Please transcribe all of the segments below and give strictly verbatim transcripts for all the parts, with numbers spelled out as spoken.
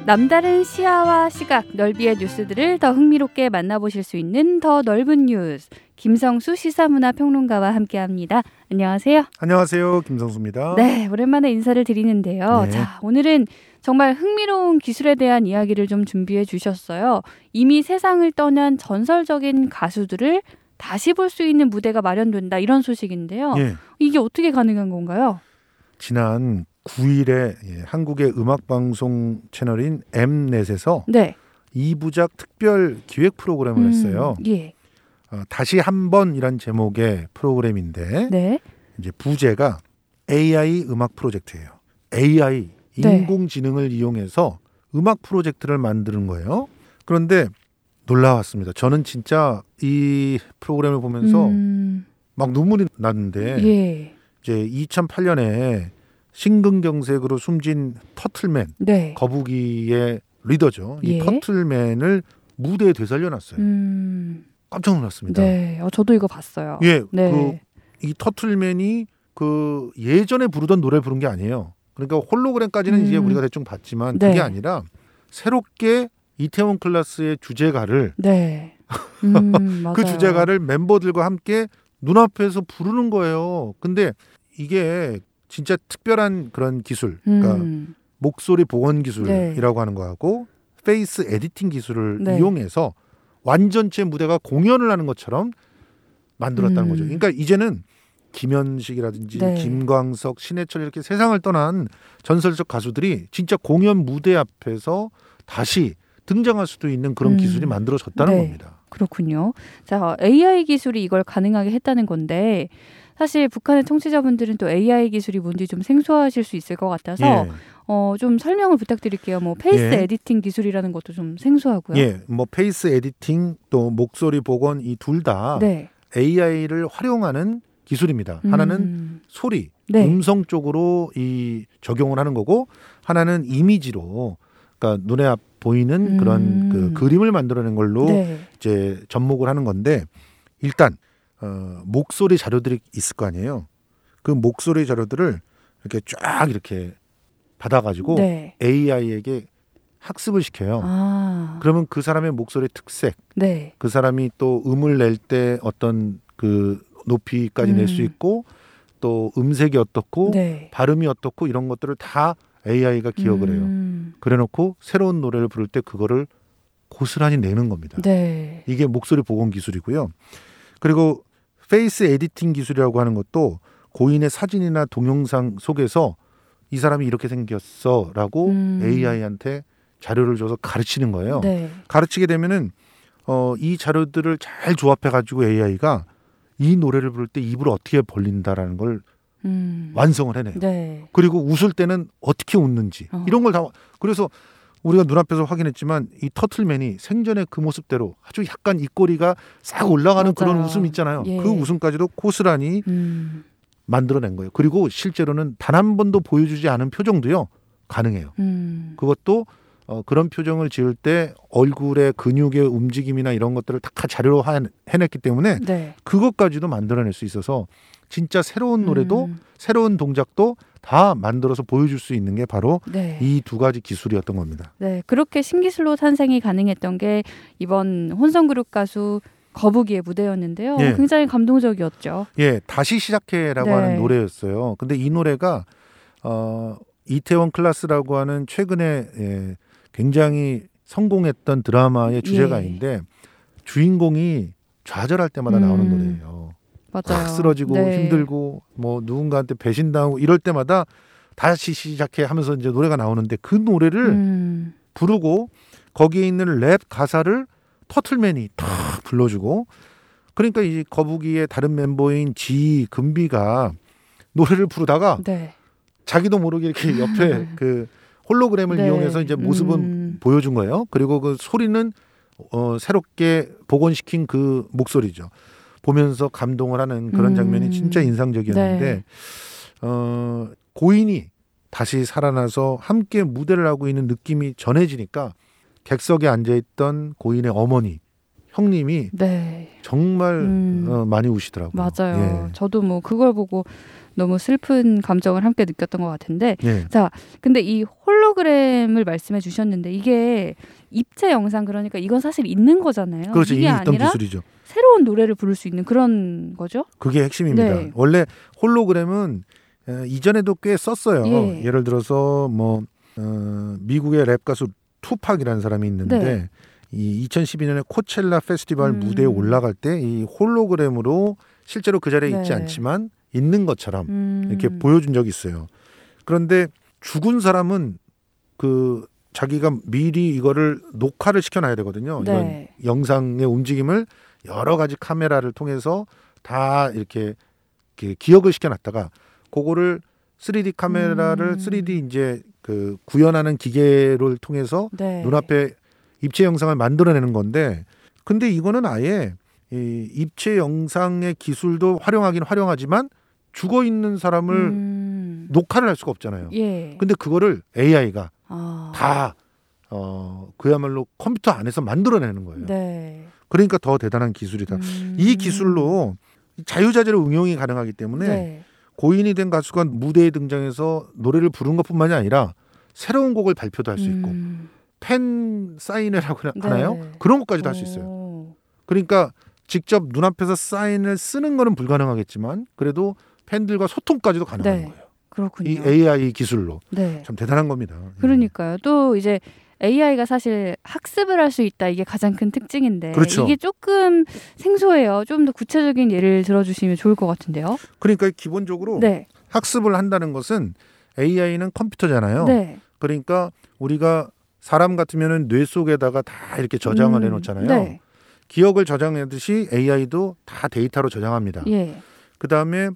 남다른 시야와 시각, 넓이의 뉴스들을 더 흥미롭게 만나보실 수 있는 더 넓은 뉴스. 김성수 시사문화평론가와 함께합니다. 안녕하세요. 안녕하세요. 김성수입니다. 네, 오랜만에 인사를 드리는데요. 네. 자, 오늘은 정말 흥미로운 기술에 대한 이야기를 좀 준비해 주셨어요. 이미 세상을 떠난 전설적인 가수들을 다시 볼 수 있는 무대가 마련된다, 이런 소식인데요. 예. 이게 어떻게 가능한 건가요? 지난 구일에 예, 한국의 음악방송 채널인 엠넷에서 네. 이 부작 특별 기획 프로그램을 음, 했어요. 예. 어, 다시 한번이란 제목의 프로그램인데 네. 이제 부제가 에이아이 음악 프로젝트예요. 에이아이, 인공지능을 네. 이용해서 음악 프로젝트를 만드는 거예요. 그런데 놀라웠습니다. 저는 진짜 이 프로그램을 보면서 음... 막 눈물이 났는데 예. 이제 이천팔년에 심근경색으로 숨진 터틀맨, 네. 거북이의 리더죠. 이 예. 터틀맨을 무대에 되살려놨어요. 음... 깜짝 놀랐습니다. 네, 어, 저도 이거 봤어요. 예, 네. 그, 이 터틀맨이 그 예전에 부르던 노래 부른 게 아니에요. 그러니까 홀로그램까지는 음... 이제 우리가 대충 봤지만 네. 그게 아니라 새롭게 이태원 클라스의 주제가를 네. 음, 그 주제가를 멤버들과 함께 눈앞에서 부르는 거예요. 근데 이게 진짜 특별한 그런 기술, 그러니까 음. 목소리 복원 기술이라고 네. 하는 거하고 페이스 에디팅 기술을 네. 이용해서 완전체 무대가 공연을 하는 것처럼 만들었다는 음. 거죠. 그러니까 이제는 김현식이라든지 네. 김광석, 신해철 이렇게 세상을 떠난 전설적 가수들이 진짜 공연 무대 앞에서 다시 등장할 수도 있는 그런 음. 기술이 만들어졌다는 네. 겁니다. 그렇군요. 자, 에이아이 기술이 이걸 가능하게 했다는 건데 사실 북한의 청취자분들은 또 에이아이 기술이 뭔지 좀 생소하실 수 있을 것 같아서 예. 어, 좀 설명을 부탁드릴게요. 뭐 페이스 예. 에디팅 기술이라는 것도 좀 생소하고요. 예, 뭐 페이스 에디팅 또 목소리 복원 이 둘 다 네. 에이아이를 활용하는 기술입니다. 음. 하나는 소리, 네. 음성 쪽으로 이 적용을 하는 거고 하나는 이미지로, 그러니까 눈에 앞 보이는 음. 그런 그 그림을 만들어낸 걸로 네. 이제 접목을 하는 건데 일단 어, 목소리 자료들이 있을 거 아니에요. 그 목소리 자료들을 이렇게 쫙 이렇게 받아가지고 네. 에이아이에게 학습을 시켜요. 아. 그러면 그 사람의 목소리 특색, 네. 그 사람이 또 음을 낼 때 어떤 그 높이까지 음. 낼 수 있고 또 음색이 어떻고 네. 발음이 어떻고 이런 것들을 다 에이아이가 기억을 해요. 음. 그래놓고 새로운 노래를 부를 때 그거를 고스란히 내는 겁니다. 네. 이게 목소리 복원 기술이고요. 그리고 페이스 에디팅 기술이라고 하는 것도 고인의 사진이나 동영상 속에서 이 사람이 이렇게 생겼어라고 음. 에이아이한테 자료를 줘서 가르치는 거예요. 네. 가르치게 되면은 어, 이 자료들을 잘 조합해가지고 에이아이가 이 노래를 부를 때 입을 어떻게 벌린다라는 걸 음. 완성을 해내요. 네. 그리고 웃을 때는 어떻게 웃는지 어. 이런 걸 다. 그래서 우리가 눈앞에서 확인했지만 이 터틀맨이 생전의 그 모습대로 아주 약간 입꼬리가 싹 올라가는 맞아요. 그런 웃음 있잖아요. 예. 그 웃음까지도 고스란히 음. 만들어낸 거예요. 그리고 실제로는 단 한 번도 보여주지 않은 표정도요 가능해요. 음. 그것도 어, 그런 표정을 지을 때 얼굴의 근육의 움직임이나 이런 것들을 다 자료로 하, 해냈기 때문에 네. 그것까지도 만들어낼 수 있어서 진짜 새로운 노래도 음. 새로운 동작도 다 만들어서 보여줄 수 있는 게 바로 네. 이 두 가지 기술이었던 겁니다. 네, 그렇게 신기술로 탄생이 가능했던 게 이번 혼성그룹 가수 거북이의 무대였는데요. 예. 굉장히 감동적이었죠. 예, 다시 시작해라고 네. 하는 노래였어요. 근데 이 노래가 어, 이태원 클라스라고 하는 최근에 예, 굉장히 성공했던 드라마의 주제가인데 예. 주인공이 좌절할 때마다 나오는 음. 노래예요. 맞아요. 확 쓰러지고 네. 힘들고 뭐 누군가한테 배신당하고 이럴 때마다 다시 시작해 하면서 이제 노래가 나오는데 그 노래를 음. 부르고 거기에 있는 랩 가사를 터틀맨이 탁 불러주고, 그러니까 이 거북이의 다른 멤버인 지 금비가 노래를 부르다가 네. 자기도 모르게 이렇게 옆에 그 홀로그램을 네. 이용해서 이제 모습은 음. 보여준 거예요. 그리고 그 소리는 어, 새롭게 복원시킨 그 목소리죠. 보면서 감동을 하는 그런 장면이 음. 진짜 인상적이었는데 네. 어, 고인이 다시 살아나서 함께 무대를 하고 있는 느낌이 전해지니까 객석에 앉아있던 고인의 어머니, 형님이 네. 정말 음. 어, 많이 우시더라고요. 맞아요. 예. 저도 뭐 그걸 보고 너무 슬픈 감정을 함께 느꼈던 것 같은데 예. 자, 근데 이 홀로 홀로그램을 말씀해 주셨는데 이게 입체 영상 그러니까 이건 사실 있는 거잖아요. 그렇죠. 이게 이미 있던 아니라 기술이죠. 새로운 노래를 부를 수 있는 그런 거죠? 그게 핵심입니다. 네. 원래 홀로그램은 에, 이전에도 꽤 썼어요. 예. 예를 들어서 뭐 어, 미국의 랩 가수 투팍이라는 사람이 있는데 네. 이 이천십이 년에 코첼라 페스티벌 음. 무대에 올라갈 때 이 홀로그램으로 실제로 그 자리에 네. 있지 않지만 있는 것처럼 음. 이렇게 보여준 적이 있어요. 그런데 죽은 사람은 그 자기가 미리 이거를 녹화를 시켜놔야 되거든요. 네. 이건 영상의 움직임을 여러 가지 카메라를 통해서 다 이렇게, 이렇게 기억을 시켜놨다가 그거를 쓰리디 카메라를 음. 쓰리디 이제 그 구현하는 기계를 통해서 네. 눈앞에 입체 영상을 만들어내는 건데, 근데 이거는 아예 이 입체 영상의 기술도 활용하긴 활용하지만 죽어 있는 사람을 음. 녹화를 할 수가 없잖아요. 예. 근데 그거를 에이아이가 아. 다 어, 그야말로 컴퓨터 안에서 만들어내는 거예요. 네. 그러니까 더 대단한 기술이다. 음. 이 기술로 자유자재로 응용이 가능하기 때문에 네. 고인이 된 가수가 무대에 등장해서 노래를 부른 것뿐만이 아니라 새로운 곡을 발표도 할 수 있고 음. 팬 사인을 하고 네. 하나요? 그런 것까지도 할 수 있어요. 오. 그러니까 직접 눈앞에서 사인을 쓰는 거는 불가능하겠지만 그래도 팬들과 소통까지도 가능한 네. 거예요. 그렇군요. 이 에이아이 기술로. 네. 참 대단한 겁니다. 그러니까요. 또 이제 에이아이가 사실 학습을 할 수 있다. 이게 가장 큰 특징인데 그렇죠. 이게 조금 생소해요. 좀 더 구체적인 예를 들어주시면 좋을 것 같은데요. 그러니까 기본적으로 네. 학습을 한다는 것은 에이아이는 컴퓨터잖아요. 네. 그러니까 우리가 사람 같으면은 뇌 속에다가 다 이렇게 저장을 음. 해놓잖아요. 네. 기억을 저장하듯이 에이아이도 다 데이터로 저장합니다. 예. 그 다음에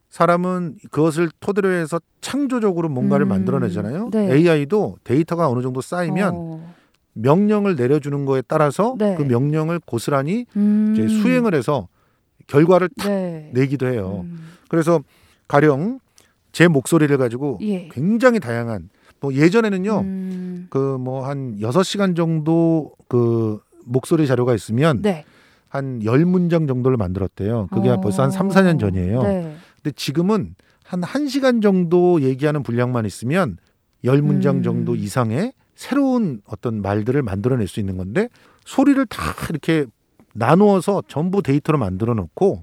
사람은 그것을 토대로 해서 창조적으로 뭔가를 음. 만들어내잖아요. 네. 에이아이도 데이터가 어느 정도 쌓이면 어. 명령을 내려주는 거에 따라서 네. 그 명령을 고스란히 음. 이제 수행을 해서 결과를 탁 네. 내기도 해요. 음. 그래서 가령 제 목소리를 가지고 예. 굉장히 다양한 뭐 예전에는요. 음. 그 뭐 한 여섯 시간 정도 그 목소리 자료가 있으면 네. 한 열 문장 정도를 만들었대요. 그게 어. 벌써 한 삼, 사 년 전이에요. 네. 근데 지금은 한 1시간 정도 얘기하는 분량만 있으면 열 문장 음. 정도 이상의 새로운 어떤 말들을 만들어낼 수 있는 건데 소리를 다 이렇게 나누어서 전부 데이터로 만들어 놓고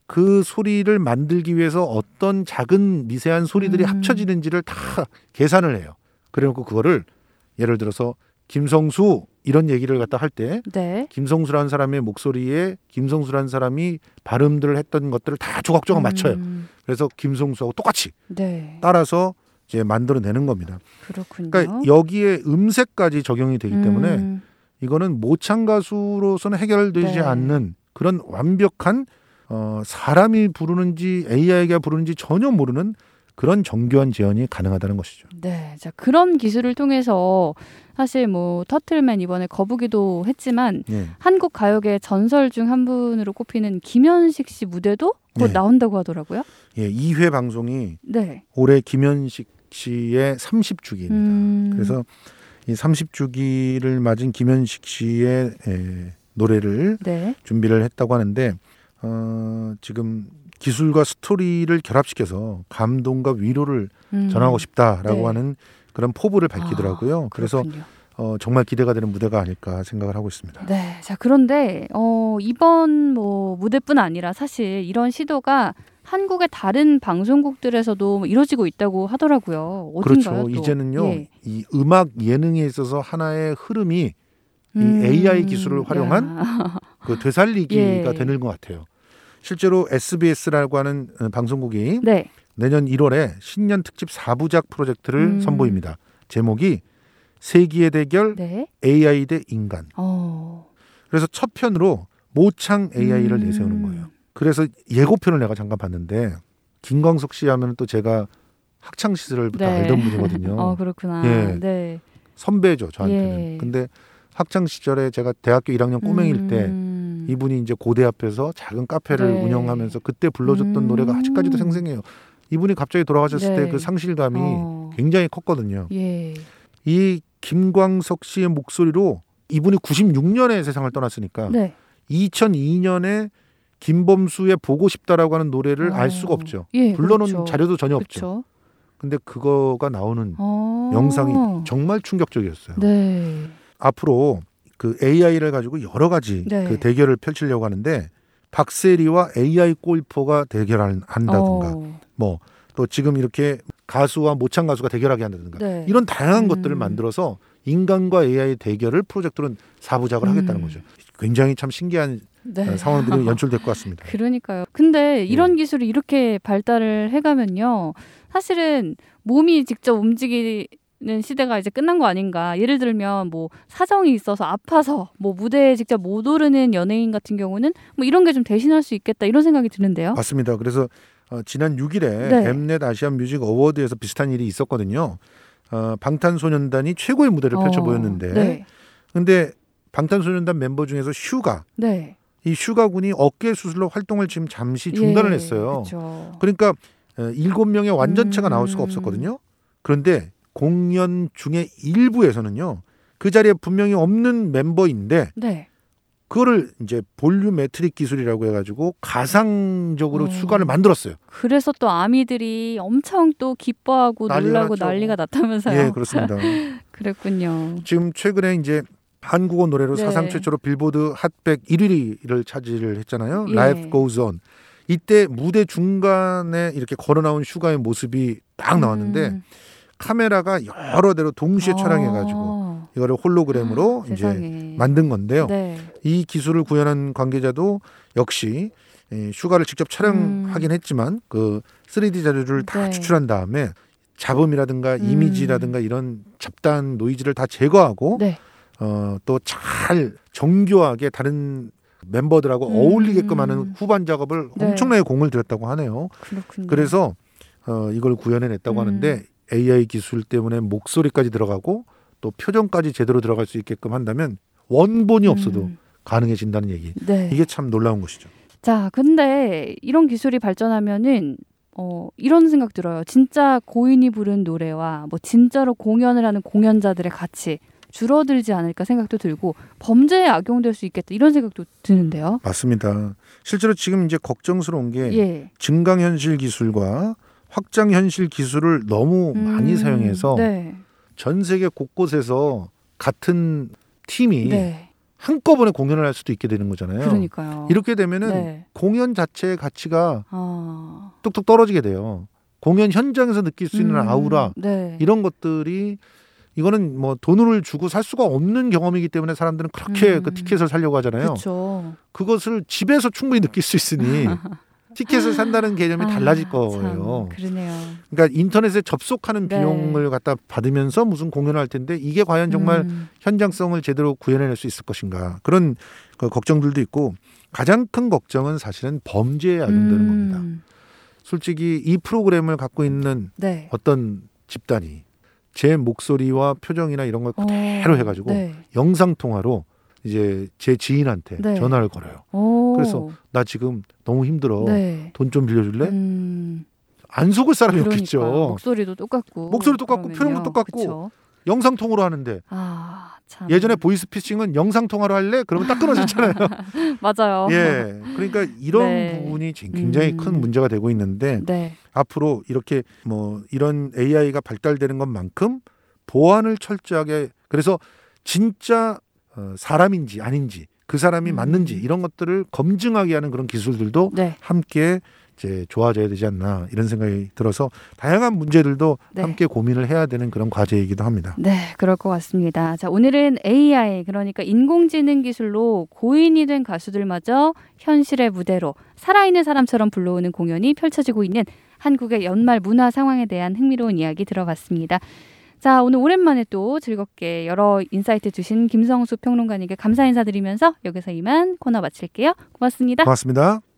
그 소리를 만들기 위해서 어떤 작은 미세한 소리들이 음. 합쳐지는지를 다 계산을 해요. 그래놓고 그거를 예를 들어서 김성수 이런 얘기를 갖다 할 때 네. 김성수라는 사람의 목소리에 김성수라는 사람이 발음들을 했던 것들을 다 조각조각 맞춰요. 음. 그래서 김성수하고 똑같이 네. 따라서 이제 만들어내는 겁니다. 그렇군요. 그러니까 여기에 음색까지 적용이 되기 때문에 음. 이거는 모창 가수로서는 해결되지 네. 않는 그런 완벽한 어, 사람이 부르는지 에이아이가 부르는지 전혀 모르는 그런 정교한 재현이 가능하다는 것이죠. 네, 자 그런 기술을 통해서 사실 뭐 터틀맨 이번에 거북이도 했지만 예. 한국 가요계 전설 중 한 분으로 꼽히는 김현식 씨 무대도 곧 네. 나온다고 하더라고요. 예, 이 회 방송이 네. 올해 김현식 씨의 삼십 주기입니다. 음. 그래서 이 삼십 주기를 맞은 김현식 씨의 에, 노래를 네. 준비를 했다고 하는데 어, 지금 기술과 스토리를 결합시켜서 감동과 위로를 음. 전하고 싶다라고 네. 하는 그런 포부를 밝히더라고요. 아, 그래서 그렇군요. 어, 정말 기대가 되는 무대가 아닐까 생각을 하고 있습니다. 네, 자 그런데 어, 이번 뭐 무대뿐 아니라 사실 이런 시도가 한국의 다른 방송국들에서도 이루어지고 있다고 하더라고요. 어딘가요? 그렇죠. 또? 이제는요. 예. 이 음악 예능에 있어서 하나의 흐름이 이 음. 에이아이 기술을 활용한 야. 그 되살리기가 예. 되는 것 같아요. 실제로 에스비에스라고 하는 어, 방송국이 네. 내년 일월에 신년 특집 사 부작 프로젝트를 음. 선보입니다. 제목이 세기의 대결 네. 에이아이 대 인간. 어. 그래서 첫 편으로 모창 에이아이를 음. 내세우는 거예요. 그래서 예고편을 내가 잠깐 봤는데 김광석 씨 하면 또 제가 학창 시절부터 네. 알던 분이거든요. 어 그렇구나. 예. 네. 선배죠 저한테는. 예. 근데 학창 시절에 제가 대학교 일 학년 꼬맹이일 때 음. 이분이 이제 고대 앞에서 작은 카페를 네. 운영하면서 그때 불러줬던 음. 노래가 아직까지도 생생해요. 이분이 갑자기 돌아가셨을 네. 때 그 상실감이 어. 굉장히 컸거든요. 예. 이 김광석 씨의 목소리로 이분이 구십육 년에 세상을 떠났으니까 네. 이천이 년에 김범수의 보고 싶다라고 하는 노래를 어. 알 수가 없죠. 예, 불러놓은 그렇죠. 자료도 전혀 없죠. 그렇죠. 근데 그거가 나오는 어. 영상이 정말 충격적이었어요. 네. 앞으로 그 에이아이를 가지고 여러 가지 네. 그 대결을 펼치려고 하는데 박세리와 에이아이 골퍼가 대결한다든가 어. 뭐 또 지금 이렇게 가수와 모창 가수가 대결하게 한다든가 네. 이런 다양한 음. 것들을 만들어서 인간과 에이아이의 대결을 프로젝트로는 사부작을 음. 하겠다는 거죠. 굉장히 참 신기한 네. 상황들이 연출될 것 같습니다. 그러니까요. 근데 이런 네. 기술이 이렇게 발달을 해가면요. 사실은 몸이 직접 움직이는 시대가 이제 끝난 거 아닌가. 예를 들면 뭐 사정이 있어서 아파서 뭐 무대에 직접 못 오르는 연예인 같은 경우는 뭐 이런 게 좀 대신할 수 있겠다 이런 생각이 드는데요. 맞습니다. 그래서 어, 지난 육 일에 네. 엠넷 아시안 뮤직 어워드에서 비슷한 일이 있었거든요. 어, 방탄소년단이 최고의 무대를 펼쳐 어, 보였는데 네. 근데 방탄소년단 멤버 중에서 슈가 네. 이 슈가 군이 어깨 수술로 활동을 지금 잠시 중단을 예, 했어요. 그쵸. 그러니까 일곱 명의 완전체가 음. 나올 수가 없었거든요. 그런데 공연 중에 일부에서는요. 그 자리에 분명히 없는 멤버인데 네. 그거를 이제 볼륨메트릭 기술이라고 해가지고 가상적으로 어. 슈가를 만들었어요. 그래서 또 아미들이 엄청 또 기뻐하고 놀라고 났죠. 난리가 났다면서요. 예, 그렇습니다. 그랬군요. 지금 최근에 이제 한국어 노래로 네. 사상 최초로 빌보드 핫백 일 위를 차지를 했잖아요. 예. Life Goes On. 이때 무대 중간에 이렇게 걸어 나온 슈가의 모습이 딱 나왔는데 음. 카메라가 여러 대로 동시에 아. 촬영해가지고 이거를 홀로그램으로 아, 이제 세상에. 만든 건데요. 네. 이 기술을 구현한 관계자도 역시 슈가를 직접 촬영하긴 음. 했지만 그 쓰리디 자료를 다 네. 추출한 다음에 잡음이라든가 음. 이미지라든가 이런 잡다한 노이즈를 다 제거하고 네. 어, 또 잘 정교하게 다른 멤버들하고 음. 어울리게끔 하는 후반 작업을 네. 엄청나게 공을 들였다고 하네요. 그렇군요. 그래서 어, 이걸 구현해냈다고 음. 하는데 에이아이 기술 때문에 목소리까지 들어가고 또 표정까지 제대로 들어갈 수 있게끔 한다면 원본이 없어도 음. 가능해진다는 얘기. 네. 이게 참 놀라운 것이죠. 자, 근데 이런 기술이 발전하면은 어, 이런 생각 들어요. 진짜 고인이 부른 노래와 뭐 진짜로 공연을 하는 공연자들의 가치 줄어들지 않을까 생각도 들고 범죄에 악용될 수 있겠다 이런 생각도 드는데요. 맞습니다. 실제로 지금 이제 걱정스러운 게 예. 증강현실 기술과 확장현실 기술을 너무 음, 많이 사용해서 네. 전 세계 곳곳에서 같은 팀이 네. 한꺼번에 공연을 할 수도 있게 되는 거잖아요. 그러니까요. 이렇게 되면은 네. 공연 자체의 가치가 아. 뚝뚝 떨어지게 돼요. 공연 현장에서 느낄 수 있는 음, 아우라 네. 이런 것들이 이거는 뭐 돈을 주고 살 수가 없는 경험이기 때문에 사람들은 그렇게 음. 그 티켓을 사려고 하잖아요. 그렇죠. 그것을 집에서 충분히 느낄 수 있으니 티켓을 산다는 개념이 아, 달라질 거예요. 참, 그러네요. 그러니까 인터넷에 접속하는 네. 비용을 갖다 받으면서 무슨 공연을 할 텐데 이게 과연 정말 음. 현장성을 제대로 구현해낼 수 있을 것인가 그런 그 걱정들도 있고 가장 큰 걱정은 사실은 범죄에 악용되는 음. 겁니다. 솔직히 이 프로그램을 갖고 있는 네. 어떤 집단이 제 목소리와 표정이나 이런 걸 그대로 어, 해가지고 네. 영상 통화로 이제 제 지인한테 네. 전화를 걸어요. 오. 그래서 나 지금 너무 힘들어. 네. 돈 좀 빌려줄래? 음. 안 속을 사람이 그러니까 없겠죠. 목소리도 똑같고 목소리 똑같고 그러면요. 표정도 똑같고 그쵸? 영상 통화로 하는데 아, 참. 예전에 보이스피싱은 영상 통화로 할래? 그러면 딱 끊어졌잖아요. 맞아요. 예, 그러니까 이런 네. 부분이 굉장히 음. 큰 문제가 되고 있는데 네. 앞으로 이렇게 뭐 이런 에이아이가 발달되는 것만큼 보안을 철저하게 그래서 진짜 어, 사람인지 아닌지 그 사람이 음. 맞는지 이런 것들을 검증하게 하는 그런 기술들도 네. 함께 이제 좋아져야 되지 않나 이런 생각이 들어서 다양한 문제들도 네. 함께 고민을 해야 되는 그런 과제이기도 합니다. 네, 그럴 것 같습니다. 자, 오늘은 에이아이, 그러니까 인공지능 기술로 고인이 된 가수들마저 현실의 무대로 살아있는 사람처럼 불러오는 공연이 펼쳐지고 있는 한국의 연말 문화 상황에 대한 흥미로운 이야기 들어봤습니다. 자, 오늘 오랜만에 또 즐겁게 여러 인사이트 주신 김성수 평론가님께 감사 인사드리면서 여기서 이만 코너 마칠게요. 고맙습니다. 고맙습니다.